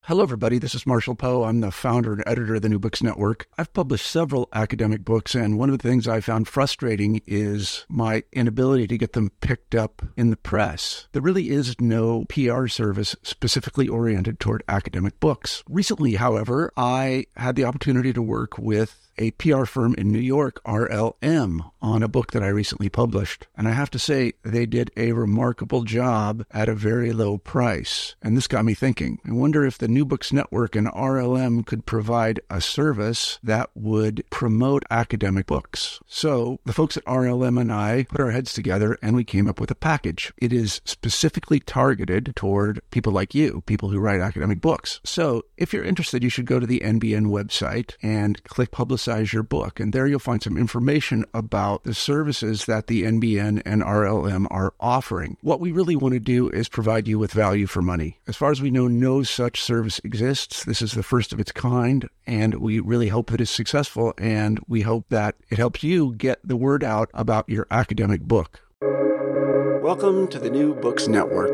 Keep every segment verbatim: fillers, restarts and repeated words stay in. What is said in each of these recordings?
Hello, everybody. This is Marshall Poe. I'm the founder and editor of the New Books Network. I've published several academic books, and one of the things I found frustrating is my inability to get them picked up in the press. There really is no P R service specifically oriented toward academic books. Recently, however, I had the opportunity to work with a P R firm in New York, R L M, on a book that I recently published. And I have to say, they did a remarkable job at a very low price. And this got me thinking. I wonder if the New Books Network and R L M could provide a service that would promote academic books. So the folks at R L M and I put our heads together and we came up with a package. It is specifically targeted toward people like you, people who write academic books. So if you're interested, you should go to the N B N website and click Publicize your book. And there you'll find some information about the services that the N B N and R L M are offering. What we really want to do is provide you with value for money. As far as we know, no such service exists. This is the first of its kind, and we really hope that it's successful, and we hope that it helps you get the word out about your academic book. Welcome to the New Books Network.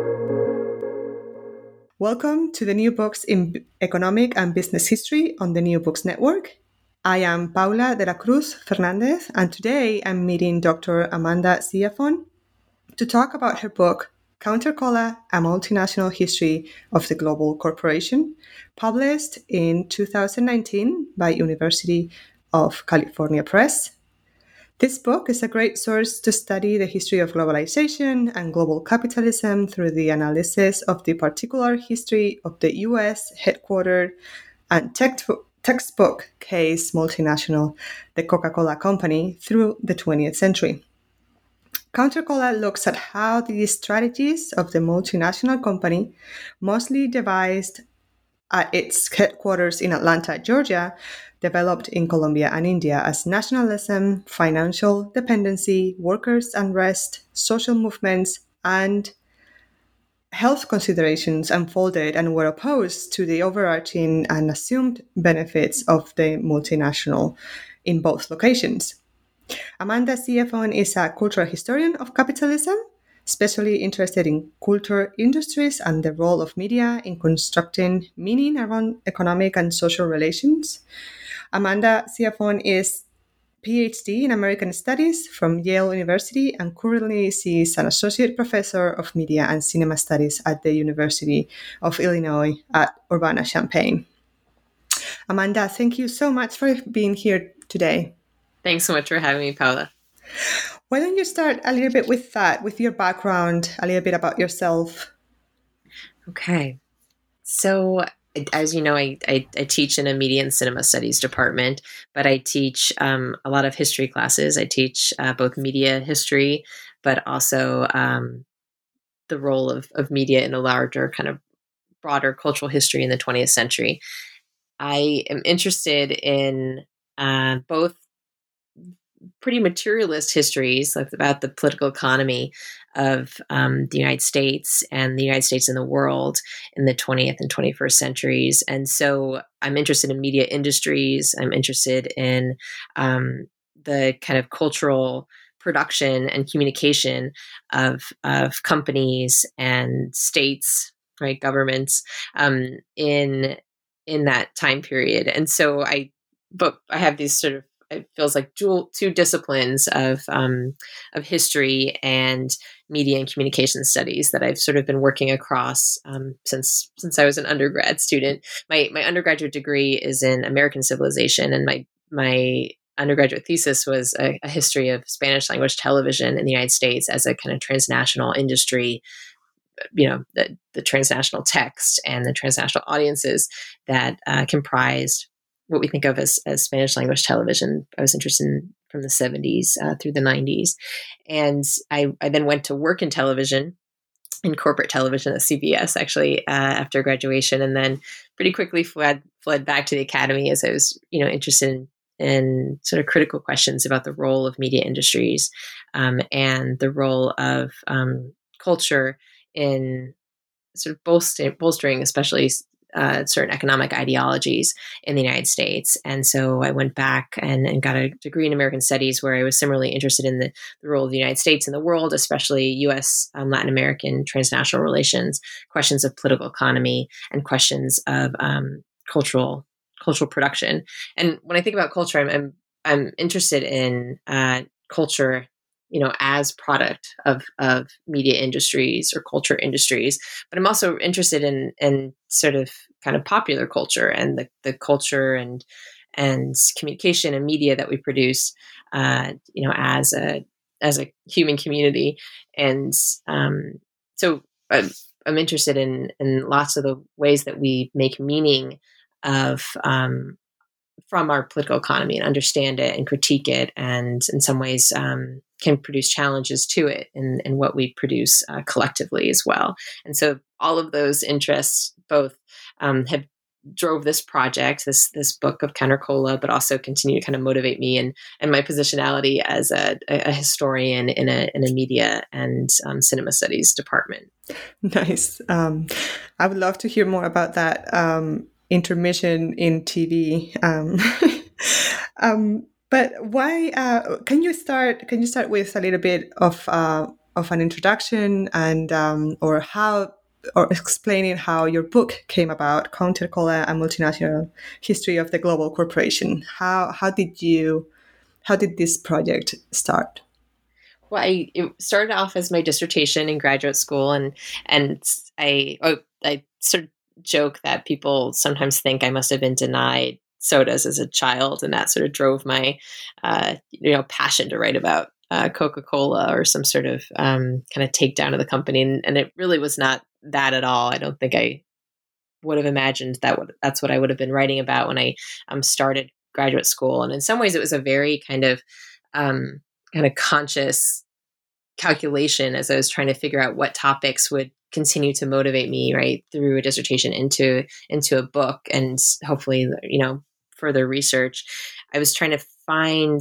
Welcome to the New Books in Economic and Business History on the New Books Network. I am Paula de la Cruz Fernandez, and today I'm meeting Doctor Amanda Ciafon to talk about her book, Countercola, A Multinational History of the Global Corporation, published in two thousand nineteen by University of California Press. This book is a great source to study the history of globalization and global capitalism through the analysis of the particular history of the U S headquartered and textbook textbook case multinational, the Coca-Cola Company, through the twentieth century. Countercola looks at how the strategies of the multinational company, mostly devised at its headquarters in Atlanta, Georgia, developed in Colombia and India as nationalism, financial dependency, workers' unrest, social movements, and health considerations unfolded and were opposed to the overarching and assumed benefits of the multinational in both locations. Amanda Ciafon is a cultural historian of capitalism, especially interested in culture industries and the role of media in constructing meaning around economic and social relations. Amanda Ciafon is P H D in American Studies from Yale University, and currently she is an associate professor of media and cinema studies at the University of Illinois at Urbana-Champaign. Amanda, thank you so much for being here today. Thanks so much for having me, Paula. Why don't you start a little bit with that, with your background, a little bit about yourself? Okay. So, as you know, I, I, I teach in a media and cinema studies department, but I teach um, a lot of history classes. I teach uh, both media history, but also um, the role of, of media in a larger kind of broader cultural history in the twentieth century. I am interested in uh, both pretty materialist histories, like about the political economy of um, the United States and the United States and the world in the twentieth and twenty-first centuries. And so I'm interested in media industries. I'm interested in um, the kind of cultural production and communication of, of companies and states, right, governments um, in in that time period. And so I, but I have these sort of, it feels like dual, two disciplines of um, of history and media and communication studies that I've sort of been working across um, since since I was an undergrad student. My my undergraduate degree is in American civilization, and my my undergraduate thesis was a, a history of Spanish language television in the United States as a kind of transnational industry. You know, the the transnational text and the transnational audiences that uh, comprised what we think of as, as Spanish language television. I was interested in from the seventies uh, through the nineties. And I, I then went to work in television, in corporate television at C B S, actually, uh, after graduation, and then pretty quickly fled, fled back to the academy as I was, you know, interested in, in sort of critical questions about the role of media industries um, and the role of um, culture in sort of bolstering, bolstering especially uh, certain economic ideologies in the United States. And so I went back and, and got a degree in American Studies, where I was similarly interested in the, the role of the United States in the world, especially U S, um, Latin American transnational relations, questions of political economy, and questions of um, cultural cultural production. And when I think about culture, I'm I'm, I'm interested in uh, culture, you know, as product of, of media industries or culture industries, but I'm also interested in, in sort of kind of popular culture and the, the culture and, and communication and media that we produce, uh, you know, as a, as a human community. And, um, so I'm, I'm interested in, in lots of the ways that we make meaning of, um, from our political economy and understand it and critique it, and in some ways um, can produce challenges to it in, in what we produce uh, collectively as well. And so all of those interests both um, have drove this project, this this book of Counter-Cola, but also continue to kind of motivate me and and my positionality as a, a historian in a in a media and um, cinema studies department. Nice. Um, I would love to hear more about that. Um, intermission in T V. Um, um, but why? Uh, can you start? Can you start with a little bit of uh, of an introduction and um, or how or explaining how your book came about, Counter-Cola: A Multinational History of the Global Corporation. How how did you how did this project start? Well, I it started off as my dissertation in graduate school, and and I oh, I sort of joke that people sometimes think I must have been denied sodas as a child, and that sort of drove my uh, you know passion to write about uh, Coca-Cola or some sort of um, kind of takedown of the company, and, and it really was not that at all. I don't think I would have imagined that would, that's what I would have been writing about when I um, started graduate school, and in some ways it was a very kind of um, kind of conscious calculation as I was trying to figure out what topics would continue to motivate me right through a dissertation into into a book and hopefully you know further research. I was trying to find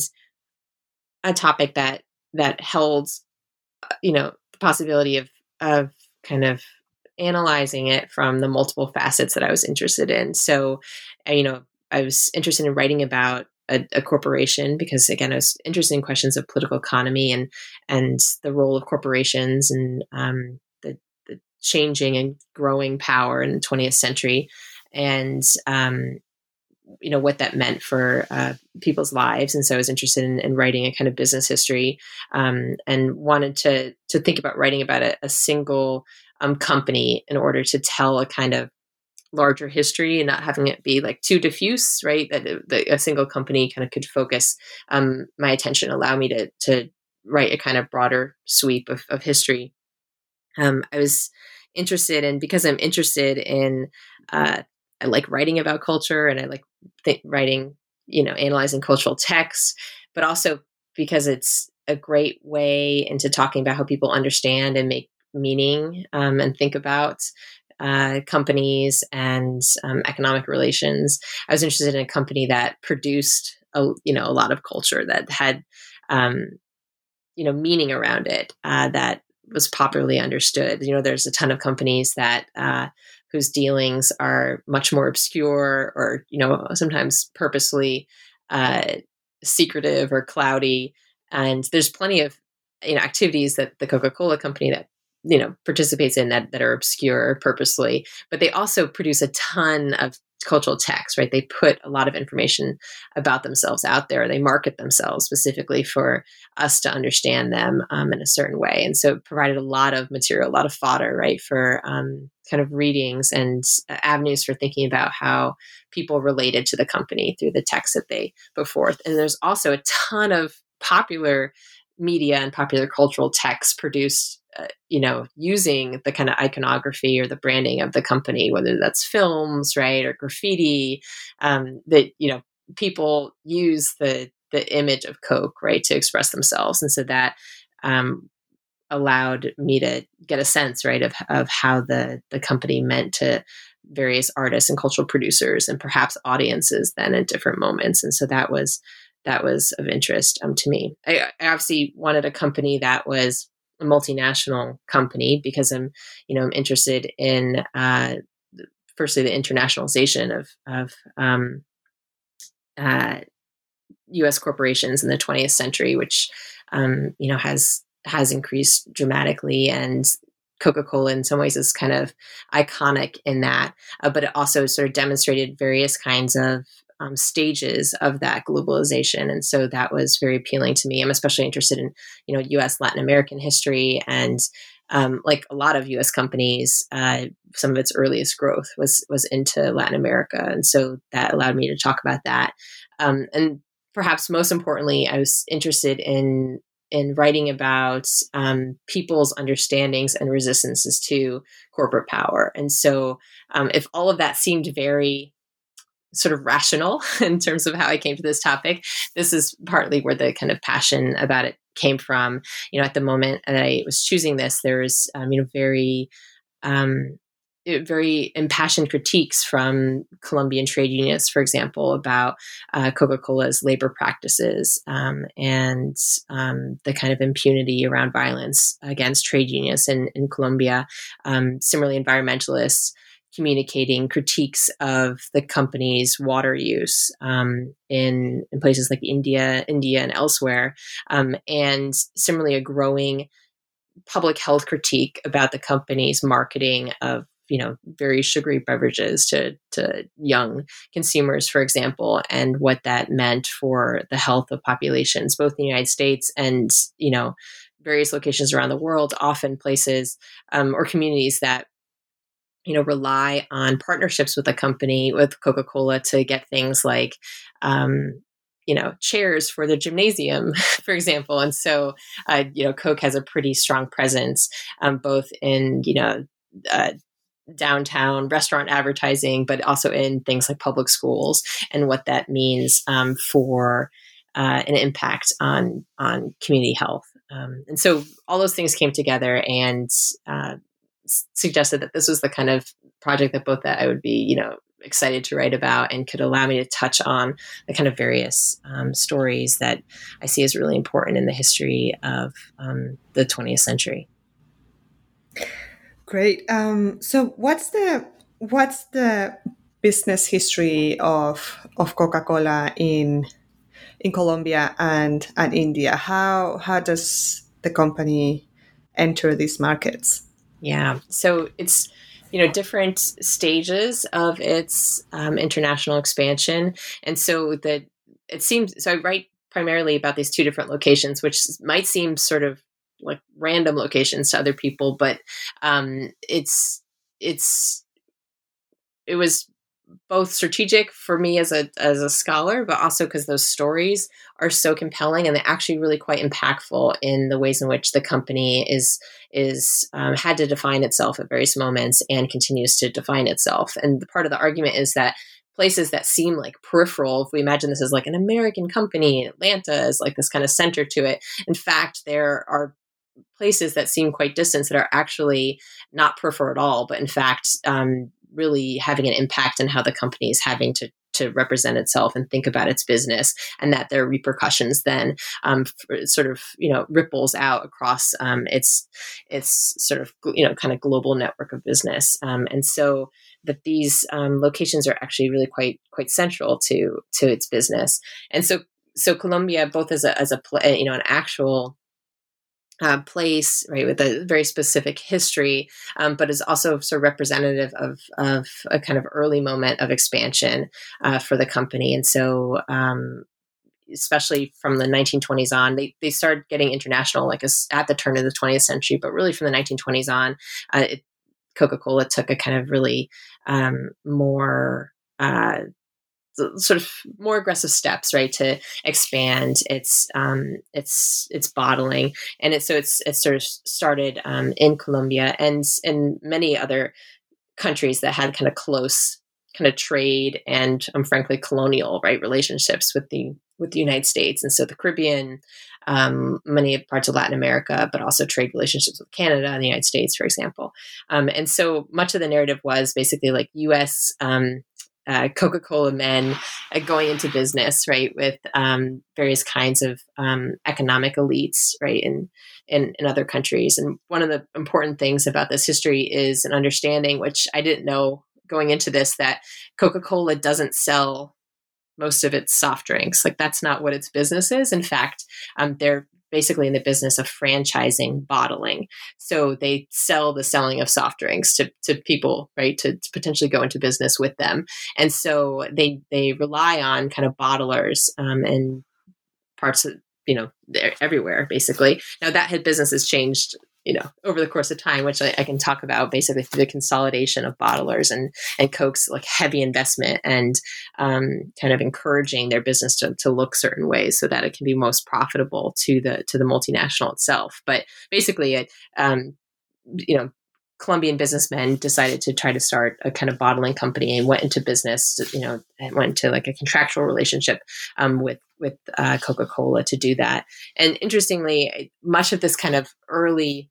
a topic that that held you know the possibility of of kind of analyzing it from the multiple facets that I was interested in. So you know I was interested in writing about A, a corporation because, again, I was interested in questions of political economy and and the role of corporations and um, the, the changing and growing power in the twentieth century, and um, you know what that meant for uh, people's lives. And so I was interested in, in writing a kind of business history um, and wanted to to think about writing about a, a single um, company in order to tell a kind of larger history and not having it be like too diffuse, right? That, that a single company kind of could focus um, my attention, allow me to to write a kind of broader sweep of, of history. Um, I was interested in, because I'm interested in, uh, I like writing about culture and I like th- writing, you know, analyzing cultural texts, but also because it's a great way into talking about how people understand and make meaning um, and think about Uh, companies and um, economic relations. I was interested in a company that produced, a, you know, a lot of culture that had, um, you know, meaning around it uh, that was popularly understood. You know, there's a ton of companies that uh, whose dealings are much more obscure, or you know, sometimes purposely uh, secretive or cloudy. And there's plenty of you know activities that the Coca-Cola company that you know, participates in that, that are obscure purposely, but they also produce a ton of cultural texts, right? They put a lot of information about themselves out there. They market themselves specifically for us to understand them um, in a certain way. And so it provided a lot of material, a lot of fodder, right? For um, kind of readings and uh, avenues for thinking about how people related to the company through the texts that they put forth. And there's also a ton of popular media and popular cultural texts produced Uh, you know, using the kind of iconography or the branding of the company, whether that's films, right, or graffiti, um, that, you know, people use the the image of Coke, right, to express themselves. And so that um, allowed me to get a sense, right, of, of how the, the company meant to various artists and cultural producers and perhaps audiences then at different moments. And so that was, that was of interest um, to me. I, I obviously wanted a company that was a multinational company because I'm, you know, I'm interested in uh, firstly, the internationalization of, of um, uh, U S corporations in the twentieth century, which, um, you know, has has increased dramatically. And Coca-Cola in some ways is kind of iconic in that, uh, but it also sort of demonstrated various kinds of um, stages of that globalization. And so that was very appealing to me. I'm especially interested in, you know, U S Latin American history, and um, like a lot of U S companies, uh, some of its earliest growth was, was into Latin America. And so that allowed me to talk about that. Um, and perhaps most importantly, I was interested in in writing about um, people's understandings and resistances to corporate power. And so um, if all of that seemed very sort of rational in terms of how I came to this topic, this is partly where the kind of passion about it came from. You know, at the moment that I was choosing this, there was, um, you know, very, um, very impassioned critiques from Colombian trade unionists, for example, about uh, Coca-Cola's labor practices um, and um, the kind of impunity around violence against trade unionists in, in Colombia. Um, similarly, environmentalists communicating critiques of the company's water use um, in, in places like India, India and elsewhere. Um, and similarly, a growing public health critique about the company's marketing of, you know, very sugary beverages to, to young consumers, for example, and what that meant for the health of populations, both in the United States and, you know, various locations around the world, often places um, or communities that, you know, rely on partnerships with a company, with Coca-Cola, to get things like, um, you know, chairs for the gymnasium, for example. And so, uh, you know, Coke has a pretty strong presence, um, both in, you know, uh, downtown restaurant advertising, but also in things like public schools, and what that means um, for uh, an impact on on community health. Um, and so all those things came together and uh, s- suggested that this was the kind of project that both that I would be, you know, excited to write about, and could allow me to touch on the kind of various um, stories that I see as really important in the history of um, the twentieth century. Great. Um, so, what's the what's the business history of of Coca-Cola in in Colombia and and India? How how does the company enter these markets? Yeah. So it's, you know, different stages of its um, international expansion. And so that it seems, so I write primarily about these two different locations, which might seem sort of like random locations to other people, but um, it's, it's, it was both strategic for me as a as a scholar, but also because those stories are so compelling, and they're actually really quite impactful in the ways in which the company is is um, had to define itself at various moments and continues to define itself. And the part of the argument is that places that seem like peripheral, if we imagine this as like an American company, Atlanta is like this kind of center to it. In fact, there are places that seem quite distant that are actually not peripheral at all, but in fact, um, really having an impact on how the company is having to to represent itself and think about its business, and that their repercussions then um, sort of, you know, ripples out across um, its its sort of, you know, kind of global network of business. Um, and so that these um, locations are actually really quite quite central to to its business. And so so Colombia, both as a as a you know an actual Uh, place, right, with a very specific history, um, but is also sort of representative of, of a kind of early moment of expansion uh, for the company. And so, um, especially from the nineteen twenties on, they, they started getting international like a, at the turn of the twentieth century, but really from the nineteen twenties on, uh, it, Coca-Cola took a kind of really um, more uh, sort of more aggressive steps, right, to expand its um, its its bottling, and it so it's it's sort of started um, in Colombia and in many other countries that had kind of close kind of trade and um, frankly colonial, right, relationships with the with the United States, and so the Caribbean, um, many parts of Latin America, but also trade relationships with Canada and the United States, for example. Um, and so much of the narrative was basically like U S Um, Uh, Coca-Cola men uh, going into business, right, with um, various kinds of um, economic elites, right, in, in in other countries. And one of the important things about this history is an understanding, which I didn't know going into this that Coca-Cola doesn't sell most of its soft drinks. Like that's not what its business is. In fact, um, they're basically in the business of franchising bottling. So they sell the selling of soft drinks to, to people, right, to, to potentially go into business with them. And so they they rely on kind of bottlers um, and parts of, you know, they're everywhere, basically. Now that had business has changed, you know, over the course of time, which I, I can talk about basically through the consolidation of bottlers and, and Coke's like heavy investment and um, kind of encouraging their business to, to look certain ways so that it can be most profitable to the, to the multinational itself. But basically, it, um, you know, Colombian businessmen decided to try to start a kind of bottling company and went into business, you know, and went into like a contractual relationship um, with with uh, Coca-Cola to do that. And interestingly, much of this kind of early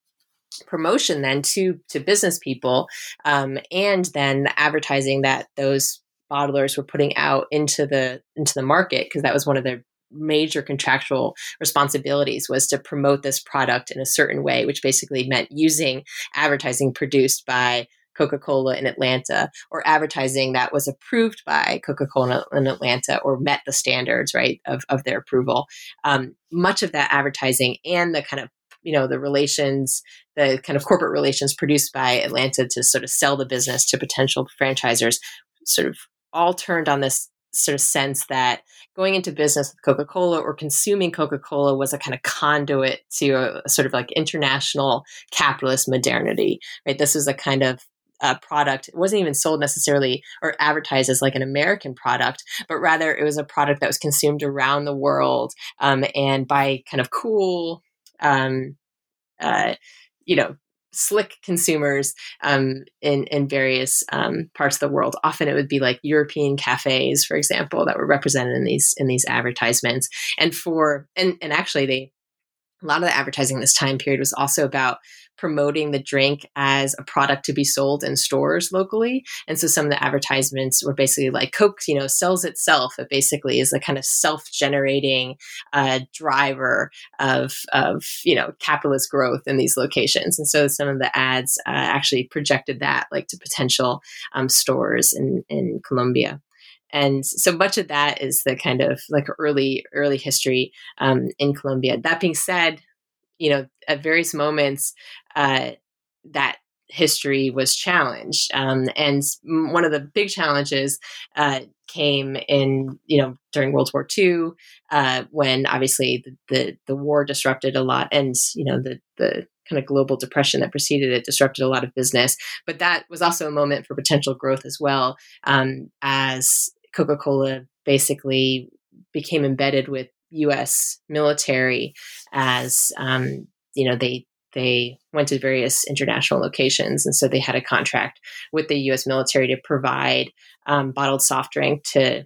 promotion then to to business people um, and then the advertising that those bottlers were putting out into the into the market, because that was one of their major contractual responsibilities, was to promote this product in a certain way, which basically meant using advertising produced by Coca-Cola in Atlanta or advertising that was approved by Coca-Cola in Atlanta or met the standards, right, of, of their approval. Um, much of that advertising and the kind of, you know, the relations, the kind of corporate relations produced by Atlanta to sort of sell the business to potential franchisors sort of all turned on this sort of sense that going into business with Coca-Cola or consuming Coca-Cola was a kind of conduit to a, a sort of like international capitalist modernity, right? This was a kind of uh, product. It wasn't even sold necessarily or advertised as like an American product, but rather it was a product that was consumed around the world um, and by kind of cool, um, uh, you know, slick consumers um, in in various um, parts of the world. Often it would be like European cafes, for example, that were represented in these in these advertisements. And for and and actually, they a lot of the advertising in this time period was also about promoting the drink as a product to be sold in stores locally. And so some of the advertisements were basically like Coke, you know, sells itself. It basically is a kind of self-generating uh, driver of, of, you know, capitalist growth in these locations. And so some of the ads uh, actually projected that like to potential um, stores in, in Colombia. And so much of that is the kind of like early, early history um, in Colombia. That being said, you know, at various moments, uh, that history was challenged. Um, and one of the big challenges uh, came in, you know, during World War Two, uh, when obviously the, the, the war disrupted a lot, and, you know, the, the kind of global depression that preceded it disrupted a lot of business. But that was also a moment for potential growth as well, um, as Coca-Cola basically became embedded with U S military as, um, you know, they they went to various international locations. And so they had a contract with the U S military to provide um, bottled soft drink to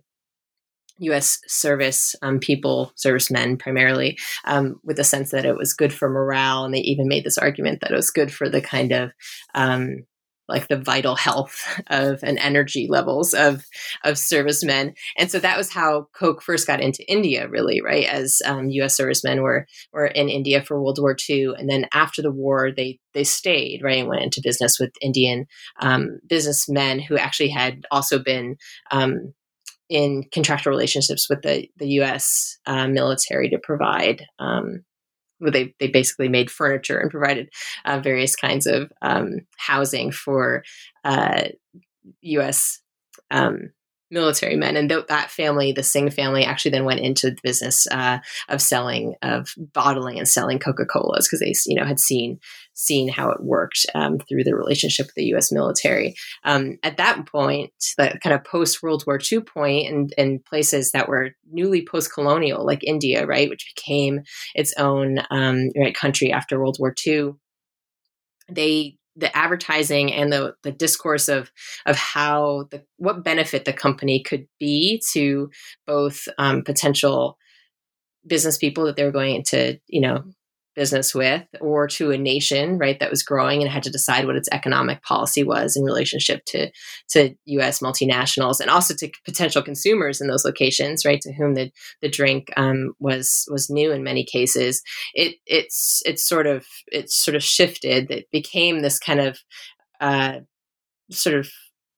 U S service um, people, servicemen primarily, um, with the sense that it was good for morale. And they even made this argument that it was good for the kind of um, like the vital health of and energy levels of of servicemen. And so that was how Coke first got into India, really, right? As um, U S servicemen were were in India for World War Two. And then after the war, they they stayed, right, and went into business with Indian um, businessmen who actually had also been um, in contractual relationships with the, the U S uh, military to provide um They they basically made furniture and provided uh, various kinds of um, housing for uh, U S um, military men. And th- that family, the Singh family, actually then went into the business uh, of selling, of bottling and selling Coca-Colas, because they, you know, had seen seen how it worked um, through the relationship with the U S military. Um, at that point, the kind of post-World War Two point, and, and places that were newly post-colonial, like India, right, which became its own um, right, country after World War Two, they the advertising and the the discourse of of how the what benefit the company could be to both um, potential business people that they were going into, you know, business with, or to a nation, right, that was growing and had to decide what its economic policy was in relationship to to U S multinationals, and also to potential consumers in those locations, right, to whom the the drink um, was was new in many cases. It it's it's sort of it's sort of shifted. It became this kind of uh, sort of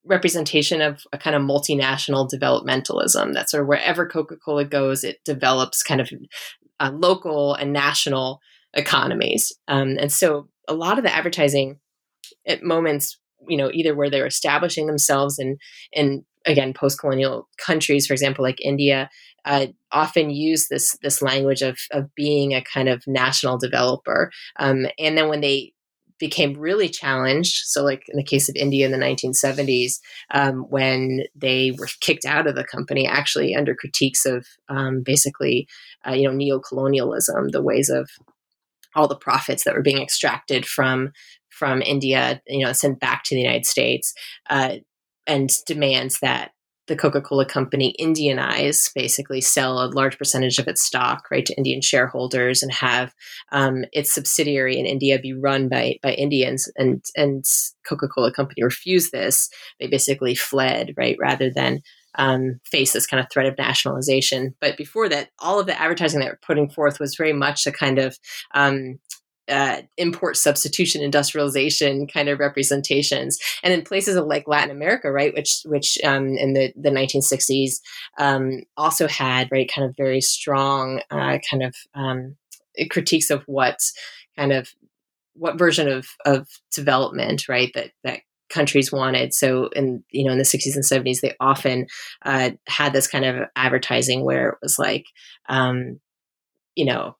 representation of a kind of multinational developmentalism. That sort of wherever Coca-Cola goes, it develops kind of uh, local and national economies. Um, and so a lot of the advertising at moments, you know, either where they're establishing themselves in, in again, post-colonial countries, for example, like India, uh, often use this this language of of being a kind of national developer. Um, and then when they became really challenged, so like in the case of India in the nineteen seventies, um, when they were kicked out of the company, actually under critiques of um, basically, uh, you know, neo-colonialism, the ways of all the profits that were being extracted from from India, you know, sent back to the United States, uh, and demands that the Coca-Cola company Indianize, basically sell a large percentage of its stock, right, to Indian shareholders, and have um, its subsidiary in India be run by by Indians. And and Coca-Cola company refused this. They basically fled, right, rather than um, face this kind of threat of nationalization. But before that, all of the advertising they were putting forth was very much a kind of um, Uh, import substitution, industrialization kind of representations. And in places of like Latin America, right, which which um, in the, the nineteen sixties um, also had, right, kind of very strong uh, kind of um, critiques of what kind of what version of of development, right, that that countries wanted. So in, you know, in the sixties and seventies, they often uh, had this kind of advertising where it was like, um, you know,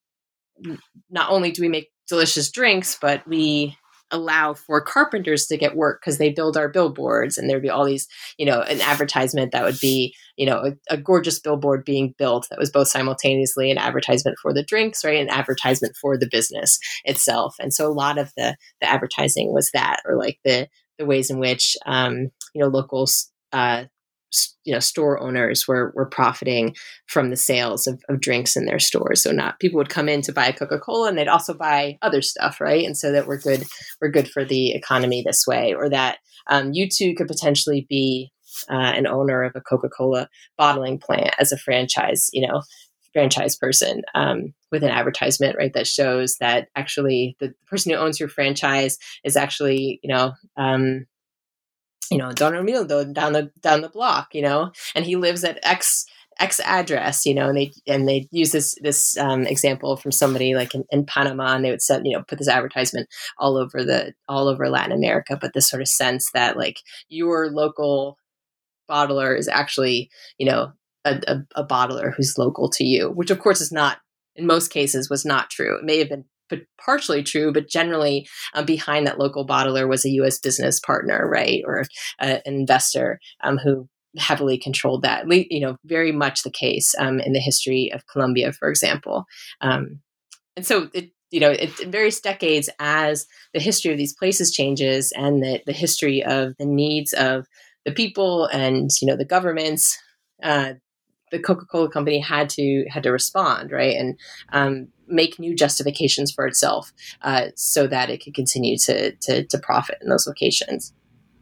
not only do we make delicious drinks, but we allow for carpenters to get work because they build our billboards. And there'd be all these, you know, an advertisement that would be, you know, a, a gorgeous billboard being built that was both simultaneously an advertisement for the drinks, right, and advertisement for the business itself. And so a lot of the the advertising was that, or like the the ways in which, um, you know, locals, uh, you know, store owners were were profiting from the sales of, of drinks in their stores. So not people would come in to buy a Coca-Cola and they'd also buy other stuff, right? And so that we're good, we're good for the economy this way, or that um, you too could potentially be uh, an owner of a Coca-Cola bottling plant as a franchise, you know, franchise person um, with an advertisement, right, that shows that actually the person who owns your franchise is actually, you know, um, you know, Don Romildo down the down the block, you know, and he lives at X X address, you know, and they and they use this this um, example from somebody like in, in Panama, and they would set, you know, put this advertisement all over the all over Latin America, but this sort of sense that like your local bottler is actually, you know, a, a, a bottler who's local to you, which of course is not, in most cases, was not true. It may have been but partially true, but generally uh, behind that local bottler was a U S business partner, right, or uh, an investor um, who heavily controlled that. You know, very much the case um, in the history of Colombia, for example. Um, and so, it, you know, it, in various decades, as the history of these places changes, and the, the history of the needs of the people and, you know, the governments, uh, the Coca-Cola company had to had to respond, right, and um, make new justifications for itself uh, so that it could continue to, to to profit in those locations.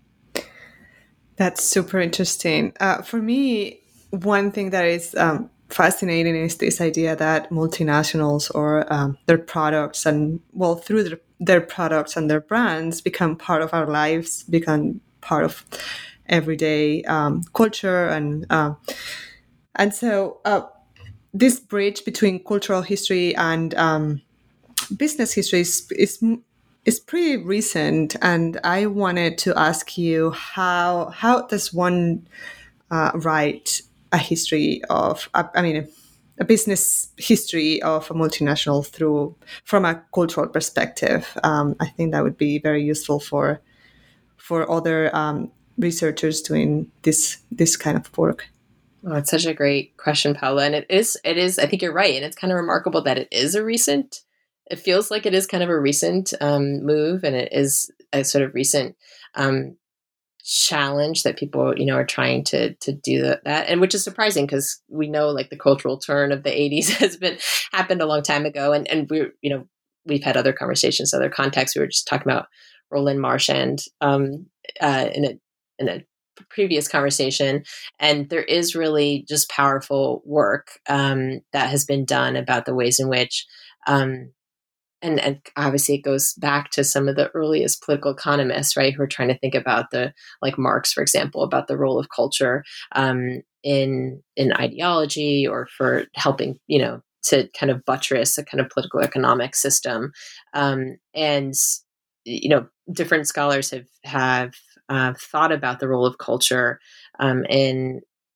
That's super interesting. Uh, for me, one thing that is um, fascinating is this idea that multinationals or um, their products and, well, through their, their products and their brands become part of our lives, become part of everyday um, culture. And uh, and so uh, this bridge between cultural history and um, business history is, is is pretty recent, and I wanted to ask you how how does one uh, write a history of uh, I mean a business history of a multinational through from a cultural perspective. Um, I think that would be very useful for for other um, researchers doing this this kind of work. Oh, it's such a great question, Paula. And it is, it is, I think you're right. And it's kind of remarkable that it is a recent, it feels like it is kind of a recent um, move, and it is a sort of recent um, challenge that people, you know, are trying to to do that, that. And which is surprising because we know like the cultural turn of the eighties has been happened a long time ago. And, and we're, you know, we've had other conversations, other contexts. We were just talking about Roland Marchand um, uh, in a, in a, previous conversation, and there is really just powerful work um, that has been done about the ways in which um, and, and obviously it goes back to some of the earliest political economists, right, who are trying to think about the, like Marx, for example, about the role of culture um, in in ideology, or for helping, you know, to kind of buttress a kind of political economic system. Um, and, you know, different scholars have, have uh, thought about the role of culture um, in,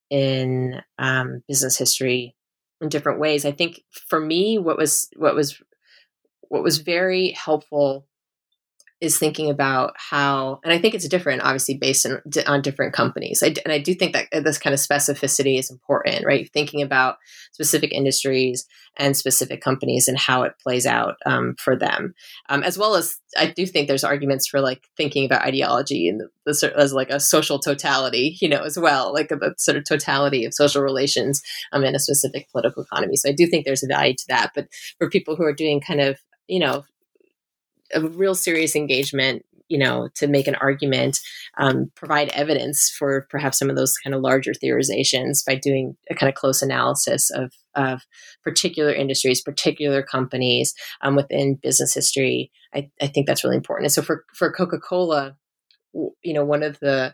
in um, business history in different ways. I think for me, what was, what was, what was very helpful is thinking about how, and I think it's different, obviously, based on, on different companies. I, and I do think that this kind of specificity is important, right? Thinking about specific industries and specific companies and how it plays out um, for them. Um, as well as, I do think there's arguments for like thinking about ideology and the, the, as like a social totality, you know, as well, like a, a sort of totality of social relations um, in a specific political economy. So I do think there's a value to that. But for people who are doing kind of, you know, a real serious engagement, you know, to make an argument, um, provide evidence for perhaps some of those kind of larger theorizations by doing a kind of close analysis of, of particular industries, particular companies um, within business history. I, I think that's really important. And so for, for Coca-Cola, you know, one of the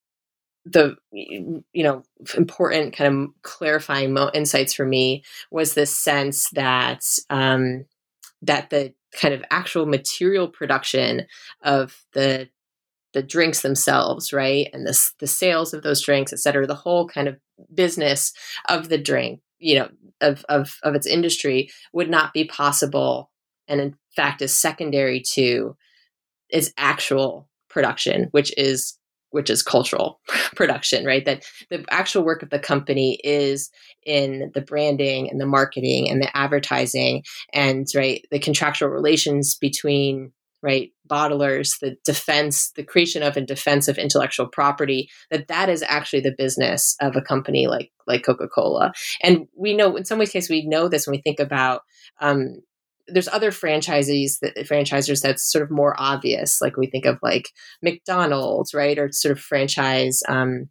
the, you know, important kind of clarifying mo- insights for me was this sense that, um, that the kind of actual material production of the the drinks themselves, right, and the the sales of those drinks, et cetera, the whole kind of business of the drink, you know, of of of its industry would not be possible, and in fact is secondary to its actual production, which is which is cultural production, right? That the actual work of the company is in the branding and the marketing and the advertising and, right, the contractual relations between, right, bottlers, the defense, the creation of and defense of intellectual property, that that is actually the business of a company like, like Coca-Cola. And we know, in some cases, we know this when we think about, um, there's other franchisees that franchisers that's sort of more obvious. Like we think of like McDonald's, right? Or sort of franchise, um,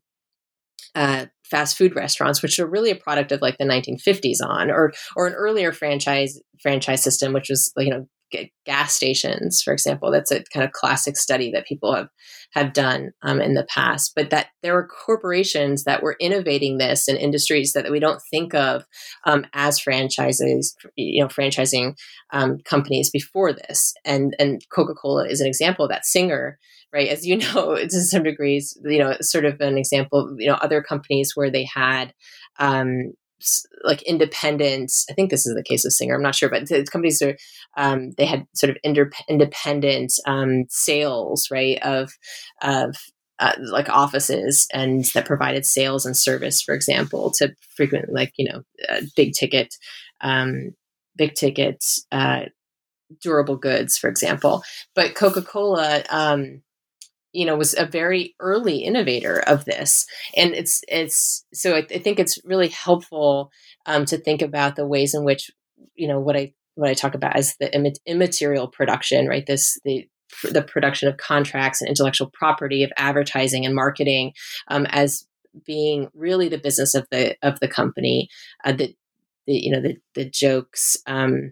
uh, fast food restaurants, which are really a product of like the nineteen fifties on, or, or an earlier franchise franchise system, which was, you know, g- gas stations, for example. That's a kind of classic study that people have, have done um, in the past, but that there were corporations that were innovating this in industries that we don't think of um, as franchises, you know, franchising um, companies before this. And, and Coca-Cola is an example of that. Singer, right, as you know, to some degrees, you know, sort of an example, you know, other companies where they had um, like independent, I think this is the case of Singer, I'm not sure, but the companies are, um, they had sort of inter- independent um, sales, right, of, of uh, like offices, and that provided sales and service, for example, to frequent, like, you know, uh, big ticket, um, big ticket, uh, durable goods, for example. But Coca-Cola, um, you know, was a very early innovator of this. And it's, it's, so I, I think it's really helpful um, to think about the ways in which, you know, what I, what I talk about as the Im- immaterial production, right? This, the, the production of contracts and intellectual property, of advertising and marketing um, as being really the business of the, of the company, uh, the, the, you know, the, the jokes um,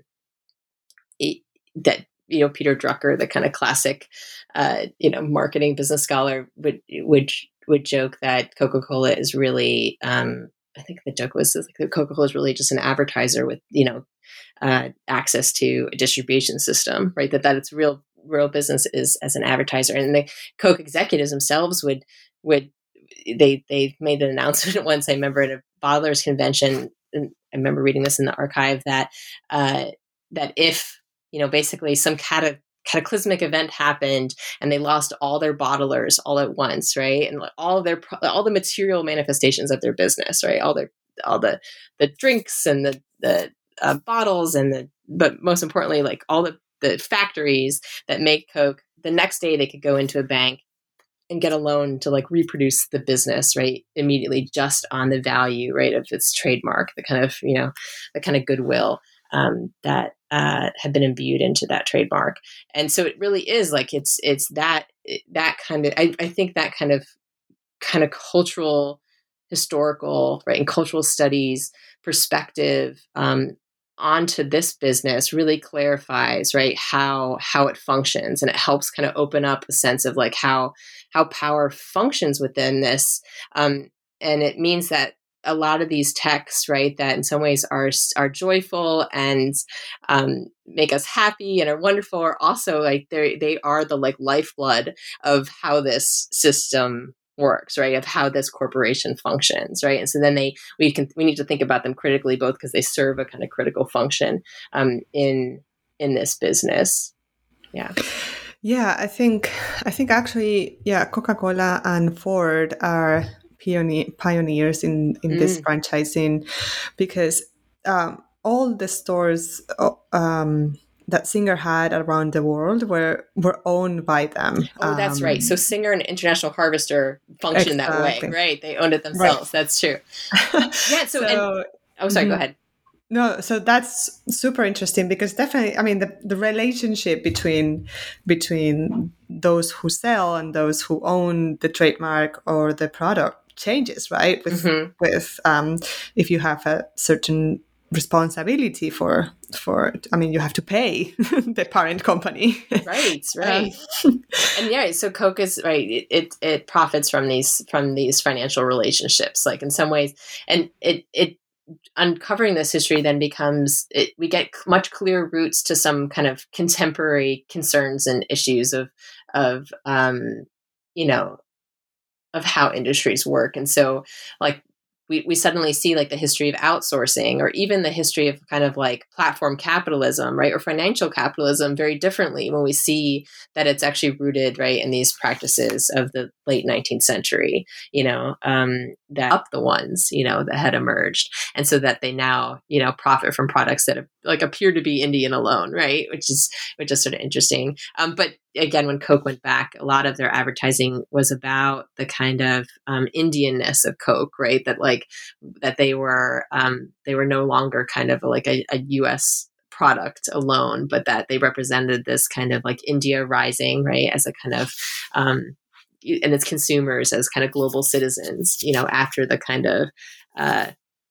it, that, you know, Peter Drucker, the kind of classic, uh, you know, marketing business scholar, would would would joke that Coca-Cola is really, um, I think the joke was like Coca-Cola is really just an advertiser with, you know, uh, access to a distribution system, right? That that its real real business is as an advertiser, and the Coke executives themselves would would they they made an announcement once. I remember at a bottlers convention, and I remember reading this in the archive, that uh, that if, you know, basically some cata- cataclysmic event happened and they lost all their bottlers all at once, right? And all of their, all the material manifestations of their business, right? All their, all the, the drinks and the, the uh, bottles and the, but most importantly, like all the, the factories that make Coke, the next day they could go into a bank and get a loan to like reproduce the business, right, immediately, just on the value, right, of its trademark, the kind of, you know, the kind of goodwill um, that uh, had been imbued into that trademark. And so it really is like, it's, it's that, that kind of, I, I think that kind of, kind of cultural, historical, right, and cultural studies perspective um, onto this business really clarifies, right, how how it functions, and it helps kind of open up a sense of like how how power functions within this, um, and it means that a lot of these texts, right, that in some ways are are joyful and um, make us happy and are wonderful, are also like they they are the like lifeblood of how this system works, right, of how this corporation functions, right. And so then they we can we need to think about them critically, both because they serve a kind of critical function um, in in this business. Yeah. Yeah, I think I think actually, yeah, Coca-Cola and Ford are pioneer, pioneers in in mm. this franchising, because um, all the stores um, that Singer had around the world were were owned by them. Oh, that's um, right. So Singer and International Harvester function exactly. that way, right? They owned it themselves. Right. That's true. Yeah. So, so and, oh, sorry. Mm-hmm. Go ahead. No, so that's super interesting, because definitely, I mean, the, the relationship between between those who sell and those who own the trademark or the product changes, right? With mm-hmm. with um, if you have a certain responsibility for for I mean, you have to pay the parent company. Right, right. Um, and yeah, so Coke is right. It, it it profits from these from these financial relationships, like in some ways, and it it. uncovering this history then becomes it, we get much clearer roots to some kind of contemporary concerns and issues of of um, you know of how industries work. And so like we, we suddenly see like the history of outsourcing, or even the history of kind of like platform capitalism, right, or financial capitalism very differently when we see that it's actually rooted, right, in these practices of the late nineteenth century, you know, um, that up the ones, you know, that had emerged. And so that they now, you know, profit from products that have, like appear to be Indian alone, right, which is which is sort of interesting. Um, but again, when Coke went back, a lot of their advertising was about the kind of um, Indianness of Coke, right? That like that they were um, they were no longer kind of like a, a U S product alone, but that they represented this kind of like India rising, right, as a kind of um, and its consumers as kind of global citizens, you know, after the kind of uh,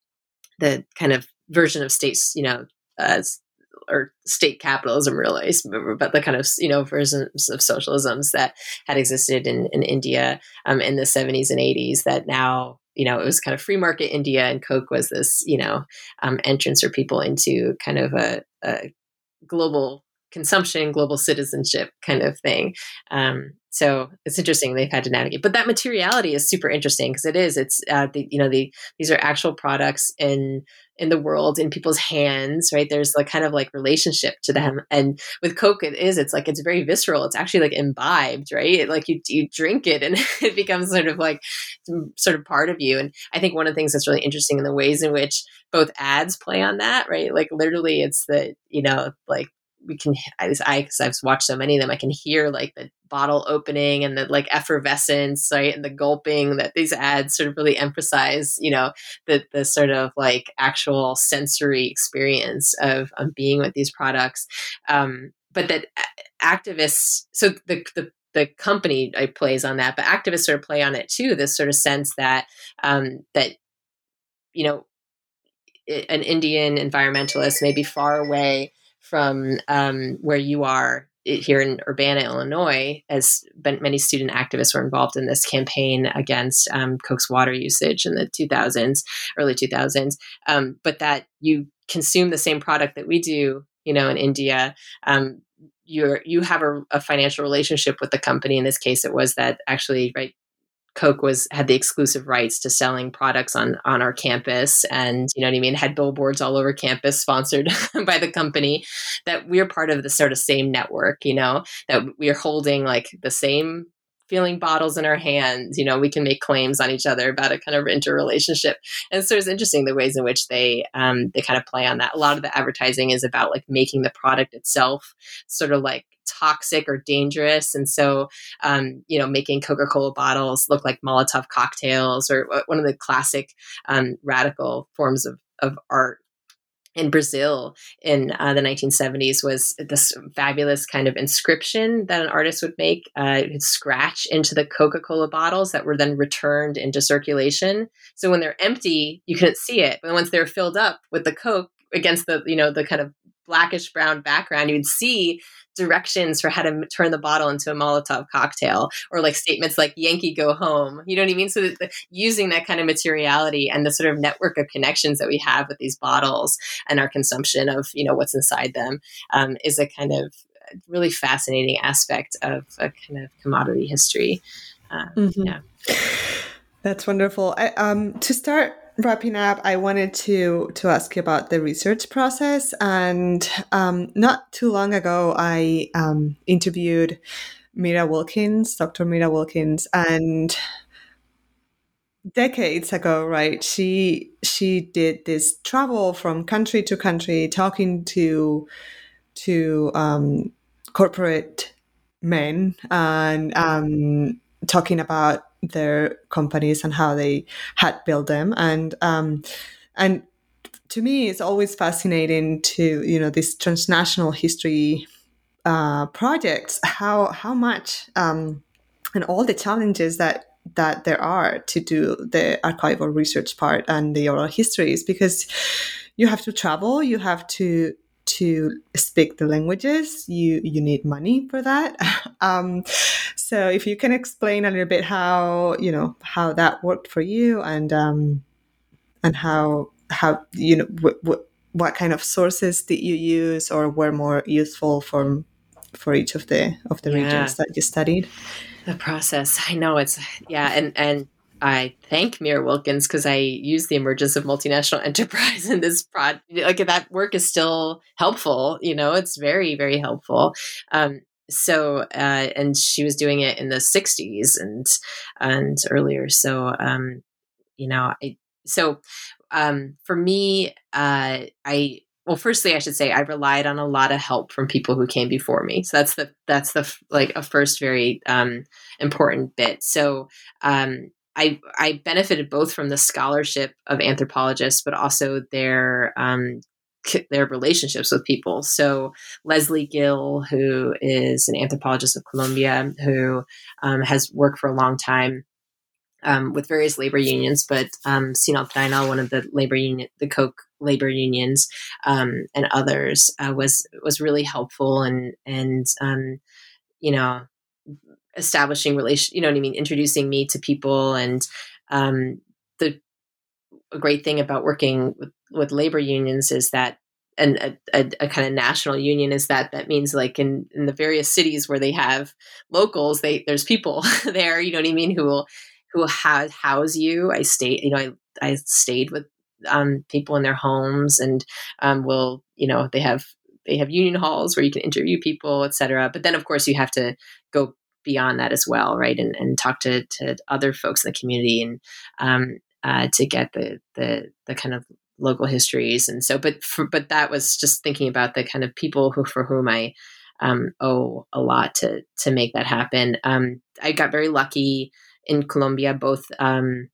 the kind of version of states, you know, uh, or state capitalism, really, but the kind of, you know, versions of socialisms that had existed in, in India um, in the seventies and eighties, that now, you know, it was kind of free market India, and Coke was this, you know, um, entrance for people into kind of a, a global consumption, global citizenship kind of thing. Um, so it's interesting they've had to navigate, but that materiality is super interesting, because it is, it's, uh, the, you know, the, these are actual products in, in the world, in people's hands, right? There's like kind of like relationship to them. And with Coke, it is, it's like, it's very visceral. It's actually like imbibed, right? Like you, you drink it and it becomes sort of like, sort of part of you. And I think one of the things that's really interesting in the ways in which both ads play on that, right? Like literally it's the, you know, like, we can, I, because I've watched so many of them, I can hear like the bottle opening and the like effervescence, right, and the gulping that these ads sort of really emphasize, you know, the the sort of like actual sensory experience of, of being with these products. Um, but that activists, so the the the company plays on that, but activists sort of play on it too. This sort of sense that um, that you know, an Indian environmentalist may be far away from um, where you are here in Urbana, Illinois, as many student activists were involved in this campaign against um, Coke's water usage in the two thousands, early two thousands. Um, but that you consume the same product that we do, you know, in India. Um, you're you have a, a financial relationship with the company. In this case, it was that actually, right, Coke was had the exclusive rights to selling products on on our campus, and you know what I mean, had billboards all over campus sponsored by the company. That we're part of the sort of same network, you know, that we're holding like the same feeling bottles in our hands. You know, we can make claims on each other about a kind of interrelationship. And so it's interesting the ways in which they um, they kind of play on that. A lot of the advertising is about like making the product itself sort of like toxic or dangerous. And so, um, you know, making Coca-Cola bottles look like Molotov cocktails, or one of the classic um, radical forms of, of art in Brazil in uh, the nineteen seventies was this fabulous kind of inscription that an artist would make, uh, would scratch into the Coca-Cola bottles that were then returned into circulation. So when they're empty, you couldn't see it. But once they're filled up with the Coke, against the, you know, the kind of blackish brown background, you'd see directions for how to m- turn the bottle into a Molotov cocktail, or like statements like Yankee go home. You know what I mean? So that the, using that kind of materiality and the sort of network of connections that we have with these bottles and our consumption of, you know, what's inside them um, is a kind of really fascinating aspect of a kind of commodity history. Uh, mm-hmm. Yeah. That's wonderful. I, um, to start wrapping up, I wanted to to ask you about the research process. And um, not too long ago, I um, interviewed Mira Wilkins, Doctor Mira Wilkins, and decades ago, right? She she did this travel from country to country, talking to to um, corporate men and um, talking about their companies and how they had built them, and um, and to me, it's always fascinating to, you know, this transnational history uh, projects, how how much um, and all the challenges that that there are to do the archival research part and the oral histories, because you have to travel, you have to to speak the languages, you you need money for that. um, so if you can explain a little bit how, you know, how that worked for you, and um, and how how you know what, what what kind of sources did you use or were more useful for for each of the of the Yeah. regions that you studied. The process. I know it's, yeah. And, and I thank Mira Wilkins because I use the emergence of multinational enterprise in this project. Like that work is still helpful, you know, it's very, very helpful. Um, so, uh, and she was doing it in the sixties and, and earlier. So, um, you know, I, so, um, for me, uh, I, well, firstly, I should say I relied on a lot of help from people who came before me. So that's the that's the like a first very um, important bit. So um, I I benefited both from the scholarship of anthropologists, but also their um, their relationships with people. So Leslie Gill, who is an anthropologist of Colombia, who um, has worked for a long time Um, with various labor unions, but um, Sinaltrainal, one of the labor union, the Coke labor unions, um, and others, uh, was was really helpful, and and um, you know, establishing relation, you know what I mean, introducing me to people, and um, the a great thing about working with, with labor unions is that. And a, a, a kind of national union is that that means like in, in the various cities where they have locals, they there's people there, you know what I mean, who will who will ha- house you. I stayed, you know, I, I stayed with um, people in their homes, and um, will, you know, they have they have union halls where you can interview people, et cetera. But then, of course, you have to go beyond that as well, right? And and talk to to other folks in the community, and um, uh, to get the the the kind of local histories. And so, but for, but that was just thinking about the kind of people who for whom I um, owe a lot to to make that happen. Um, I got very lucky in Colombia, both, um,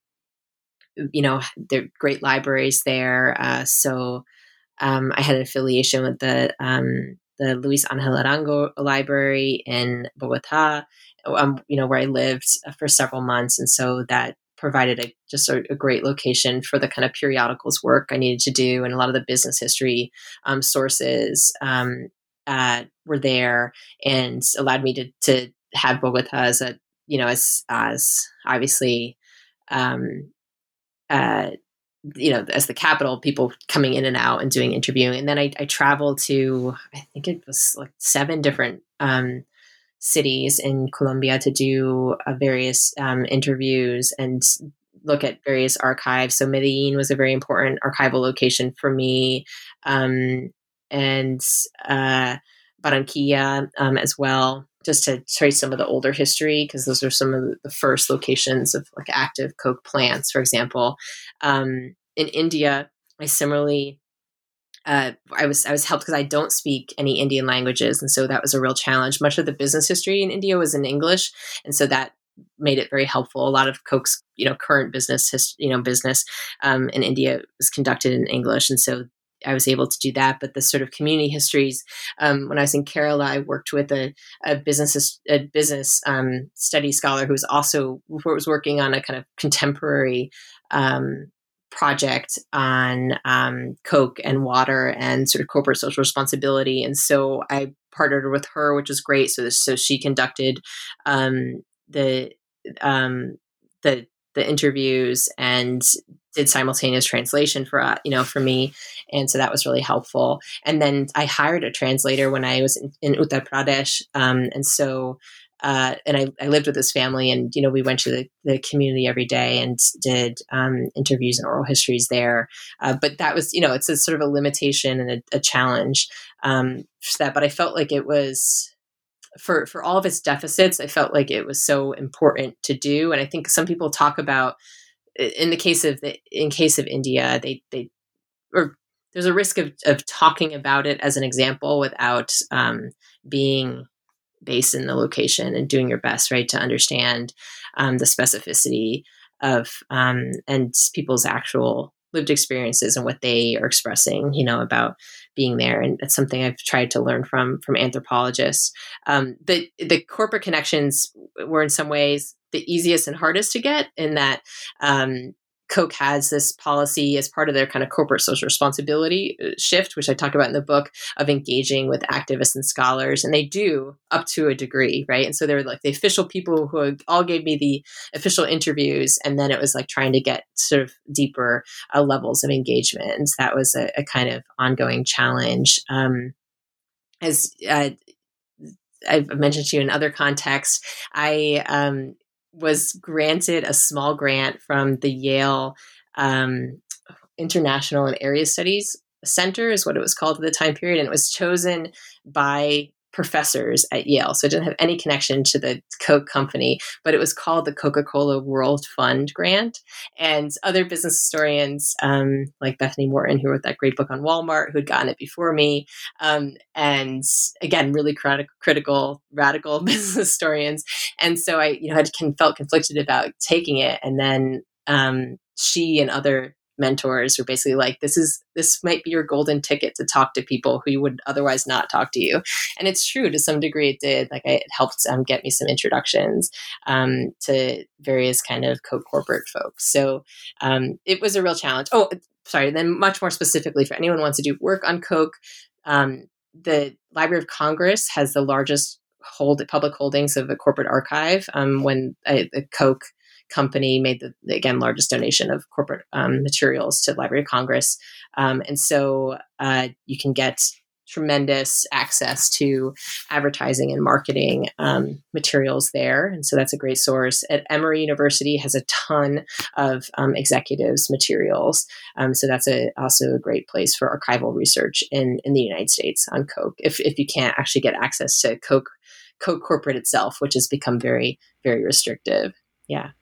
you know, there are great libraries there. Uh, so um, I had an affiliation with the um, the Luis Angel Arango Library in Bogota, um, you know, where I lived for several months. And so that provided a, just a, a great location for the kind of periodicals work I needed to do. And a lot of the business history um, sources um, uh, were there, and allowed me to, to have Bogota as a, you know, as, as obviously, um, uh, you know, as the capital, people coming in and out and doing interviewing. And then I, I traveled to, I think it was like seven different um, cities in Colombia to do uh, various um, interviews and look at various archives. So Medellin was a very important archival location for me. Um, and uh, Barranquilla um, as well, just to trace some of the older history, because those are some of the first locations of like active coke plants, for example. Um, in India, I similarly, uh, I was I was helped because I don't speak any Indian languages, and so that was a real challenge. Much of the business history in India was in English, and so that made it very helpful. A lot of Coke's, you know, current business, his, you know, business um, in India was conducted in English, and so I was able to do that. But the sort of community histories, um, when I was in Kerala, I worked with a, a business a business um, study scholar who was also who was working on a kind of contemporary um, project on um, Coke and water and sort of corporate social responsibility. And so I partnered with her, which was great. So, so she conducted um, the um, the the interviews and did simultaneous translation for uh, you know for me, and so that was really helpful. And then I hired a translator when I was in, in Uttar Pradesh, um, and so. Uh, and I, I lived with this family, and you know we went to the, the community every day and did um, interviews and oral histories there. Uh, but that was, you know, it's a sort of a limitation and a, a challenge um, for that. But I felt like it was for for all of its deficits. I felt like it was so important to do. And I think some people talk about in the case of the in case of India, they they or there's a risk of of talking about it as an example without um, being based in the location and doing your best, right, to understand um, the specificity of um, and people's actual lived experiences and what they are expressing, you know, about being there. And it's something I've tried to learn from from anthropologists. Um, the the corporate connections were in some ways the easiest and hardest to get, in that um, Coke has this policy as part of their kind of corporate social responsibility shift, which I talk about in the book, of engaging with activists and scholars. And they do up to a degree, right? And so they're like the official people who all gave me the official interviews. And then it was like trying to get sort of deeper uh, levels of engagement. And that was a, a kind of ongoing challenge. Um, as uh, I've mentioned to you in other contexts, I um, was granted a small grant from the Yale um, International and Area Studies Center, is what it was called at the time period. And it was chosen by professors at Yale. So it didn't have any connection to the Coke company, but it was called the Coca-Cola World Fund Grant. And other business historians, um, like Bethany Morton, who wrote that great book on Walmart, who'd gotten it before me, um, and again, really crit- critical, radical business historians. And so I, you know, had felt conflicted about taking it. And then um, she and other mentors were basically like, this is this might be your golden ticket to talk to people who you would otherwise not talk to you. And it's true, to some degree it did. Like it helped um, get me some introductions um, to various kind of co-corporate folks. So um, it was a real challenge. Oh, sorry. Then much more specifically, for anyone who wants to do work on Coke, um, the Library of Congress has the largest hold public holdings of a corporate archive. Um, when a, a Coke company made the, the, again, largest donation of corporate um, materials to the Library of Congress. Um, and so uh, you can get tremendous access to advertising and marketing um, materials there. And so that's a great source. At Emory University has a ton of um, executives materials. Um, so that's a, also a great place for archival research in, in the United States on Coke, if, if you can't actually get access to Coke, Coke corporate itself, which has become very, very restrictive. Yeah.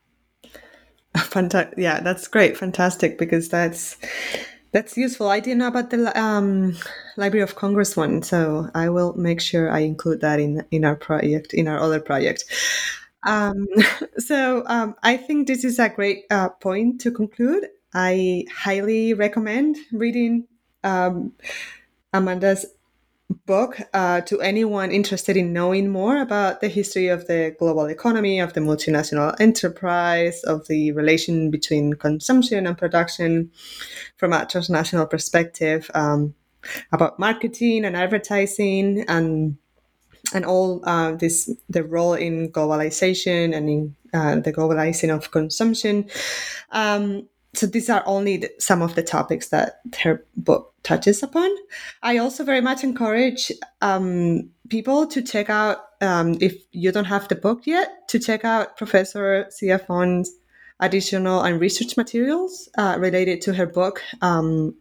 Fantastic. Yeah, that's great. Fantastic, because that's that's useful. I didn't know about the um, Library of Congress one, so I will make sure I include that in in our project, in our other project. Um, so um, I think this is a great uh, point to conclude. I highly recommend reading um, Amanda's book uh, to anyone interested in knowing more about the history of the global economy, of the multinational enterprise, of the relation between consumption and production from a transnational perspective, um, about marketing and advertising, and and all uh, this the role in globalization and in uh, the globalizing of consumption. Um, So these are only the, some of the topics that her book touches upon. I also very much encourage um, people to check out, um, if you don't have the book yet, to check out Professor Siafon's additional and research materials uh, related to her book. Um,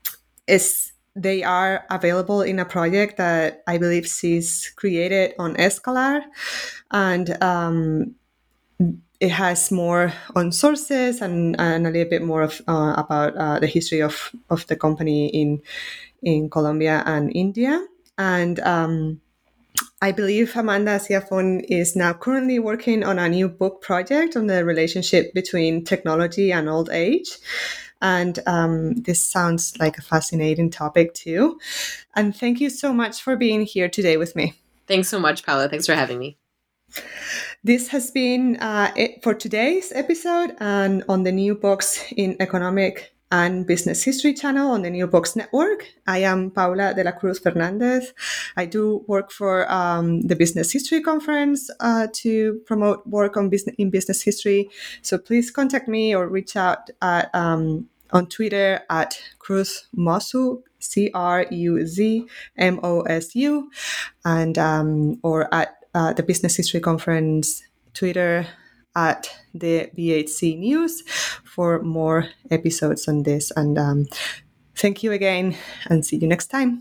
is they are available in a project that I believe she's created on Escalar, and um, it has more on sources and, and a little bit more of uh, about uh, the history of, of the company in in Colombia and India. And um, I believe Amanda Siafon is now currently working on a new book project on the relationship between technology and old age. And um, this sounds like a fascinating topic too. And thank you so much for being here today with me. Thanks so much, Paula. Thanks for having me. This has been uh, it for today's episode and on the New Books in Economic and Business History channel on the New Books Network. I am Paula de la Cruz Fernandez. I do work for um, the Business History Conference uh, to promote work on business in business history. So please contact me or reach out at, um, on Twitter at Cruz Mosu, C R U Z M O S U, and um, or at uh, the Business History Conference Twitter at the B H C News for more episodes on this. And um, thank you again, and see you next time.